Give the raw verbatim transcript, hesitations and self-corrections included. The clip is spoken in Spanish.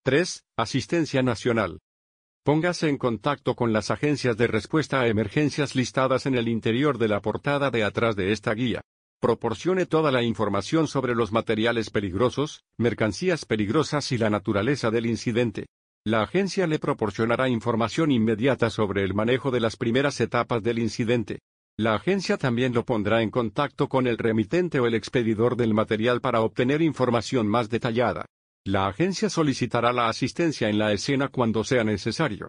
tres. Asistencia nacional. Póngase en contacto con las agencias de respuesta a emergencias listadas en el interior de la portada de atrás de esta guía. Proporcione toda la información sobre los materiales peligrosos, mercancías peligrosas y la naturaleza del incidente. La agencia le proporcionará información inmediata sobre el manejo de las primeras etapas del incidente. La agencia también lo pondrá en contacto con el remitente o el expedidor del material para obtener información más detallada. La agencia solicitará la asistencia en la escena cuando sea necesario.